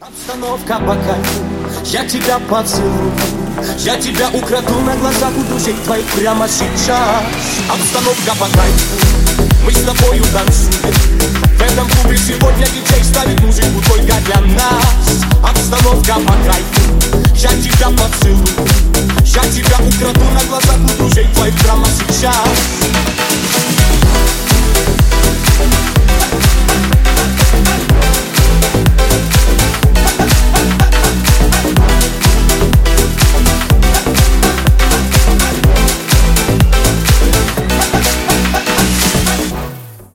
Обстановка по кайфу, я тебя поцелую, я тебя украду на глазах у друзей твоих прямо сейчас. Обстановка по кайфу, мы с тобою танцуем. В этом клубе сегодня диджей ставит музыку только для нас. Обстановка по кайфу, я тебя поцелую, я тебя украду на глазах у друзей твоих прямо сейчас.